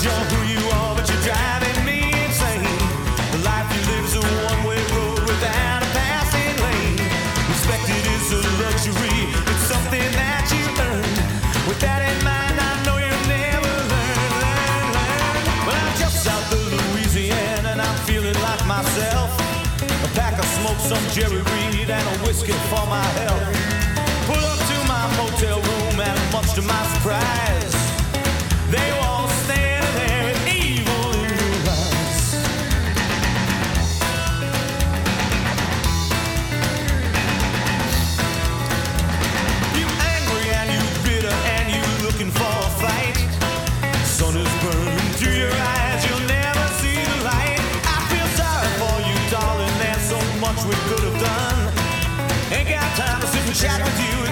You're who you are, but you're driving me insane. The life you live's a one-way road without a passing lane. Respect it is a luxury, it's something that you earn. With that in mind, I know you'll never learn. Well, I'm just south of Louisiana and I'm feeling like myself. A pack of smoke, some Jerry Reed, and a whiskey for my health. Pull up to my motel room and much to my surprise, they were all standing there with evil in their eyes. You angry and you bitter and you looking for a fight. The sun is burning through your eyes, you'll never see the light. I feel sorry for you, darling, there's so much we could have done. Ain't got time to sit and chat with you.